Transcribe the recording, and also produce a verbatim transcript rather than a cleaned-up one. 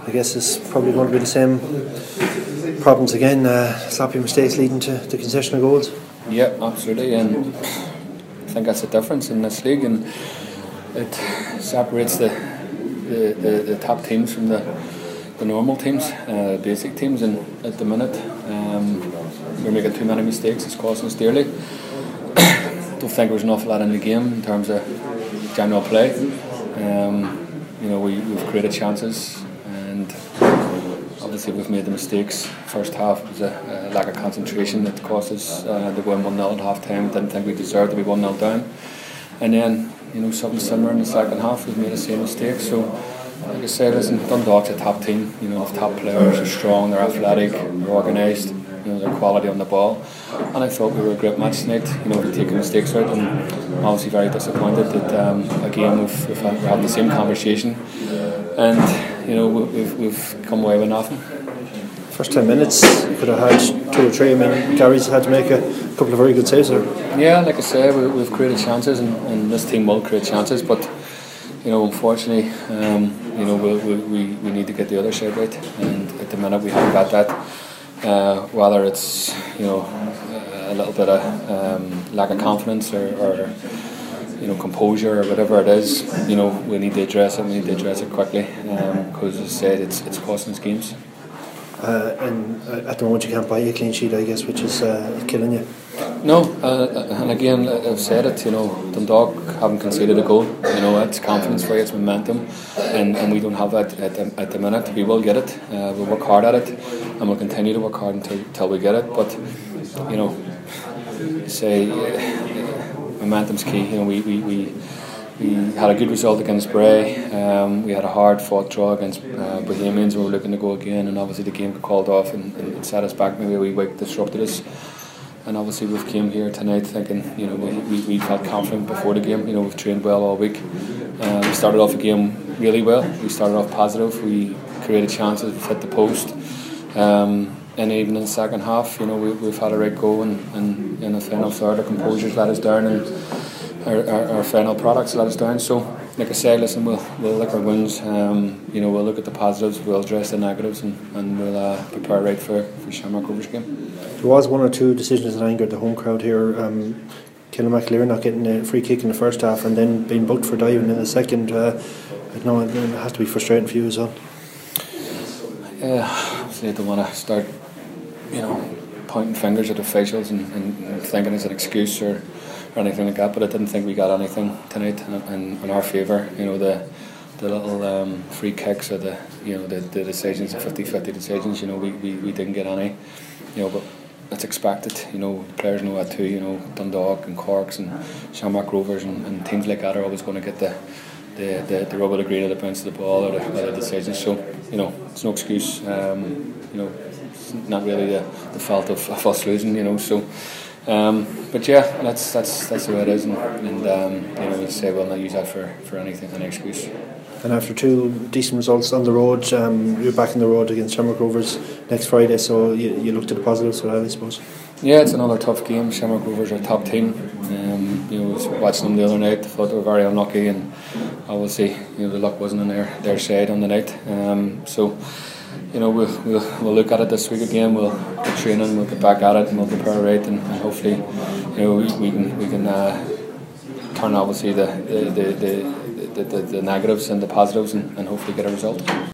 I guess it's probably going to be the same problems again, uh, sloppy mistakes leading to the concession of goals. Yeah, absolutely, and I think that's the difference in this league, and it separates the the, the, the top teams from the, the normal teams, uh, basic teams, and at the minute um, we're making too many mistakes. It's costing us dearly. Don't think there's an awful lot in the game in terms of general play. Um, you know, we, we've created chances, and obviously we've made the mistakes. First half was a, a lack of concentration that cost us uh, to go in one nil at half time. Didn't think we deserved to be one nil down, and then you know something similar in the second half. We've made the same mistake. So like I said, listen, Dundalk's a top team. You know, the top players are strong, they're athletic, they're organised. You know, their quality on the ball, and I thought we were a great match tonight. You know, we've taken mistakes out, and obviously very disappointed that um, again we've, we've had, we're having the same conversation, and you know we've we've come away with nothing. First ten minutes, you could have had two or three. I mean, Gary's had to make a couple of very good saves there. Yeah, like I said, we, we've created chances, and, and this team will create chances, but you know, unfortunately, um, you know, we, we we need to get the other side right, and at the minute we haven't got that. Uh, whether it's you know a little bit of um, lack of confidence or, or you know composure or whatever it is, you know we need to address it. We need to address it quickly because, um, as I said, it's it's costing us games. Uh, and uh, at the moment you can't buy a clean sheet, I guess, which is uh, killing you. No, uh, and again, I've said it. You know, Dundalk haven't conceded a goal. You know, it's confidence for you, it's momentum, and, and we don't have that at the, at the minute. We will get it. Uh, we'll work hard at it, and we'll continue to work hard until until we get it. But you know, say uh, momentum's key. You know, we we. we We had a good result against Bray. Um, we had a hard fought draw against uh, Bohemians. We were looking to go again, and obviously the game got called off and, and set us back maybe a wee week, disrupted us. And obviously we've came here tonight thinking, you know, we, we, we felt confident before the game. You know, we've trained well all week. Uh, we started off the game really well. We started off positive. We created chances. We hit the post. Um, and even in the second half, you know, we, we've had a right go, and, and in the final third, our composure's let us down, and Our, our, our final products let us down. So, like I said, listen, we'll we'll look at our wins. Um, you know, we'll look at the positives, we'll address the negatives, and, and we'll uh, prepare right for for Shamrock Rovers game. There was one or two decisions that angered the home crowd here. Um, Killian McAleer not getting a free kick in the first half, and then being booked for diving in the second. Uh, I know it has to be frustrating for you as well. Yeah, obviously I don't want to start, you know, pointing fingers at officials and, and, and thinking it's an excuse or. or anything like that, but I didn't think we got anything tonight in, in, in our favour. You know, the the little um, free kicks or the you know the, the decisions, the fifty-fifty decisions. You know, we, we, we didn't get any. You know, but it's expected. You know, the players know that too. You know, Dundalk and Corks and Shamrock Rovers and, and teams like that are always going to get the the the, the rub of the green or the bounce of the ball or the, or the decisions. So you know, it's no excuse. Um, you know, it's not really the, the fault of, of us losing. You know, so. Um, but yeah, that's that's that's the way it is, and, and um, you know, we say we'll not use that for, for anything, any excuse. And after two decent results on the road, um, you're back on the road against Shamrock Rovers next Friday, so you, you looked at the positives for that, I suppose. Yeah, it's another tough game. Shamrock Rovers are a top team. Um, you know, I was watching them the other night. I thought they were very unlucky, and obviously, you know, the luck wasn't on their, their side on the night. Um, so. You know, we'll, we'll we'll look at it this week again. We'll we'll train and we'll get back at it, and we'll prepare right, and, and hopefully, you know, we, we can we can uh, turn obviously the the the, the, the, the the negatives and the positives, and, and hopefully get a result.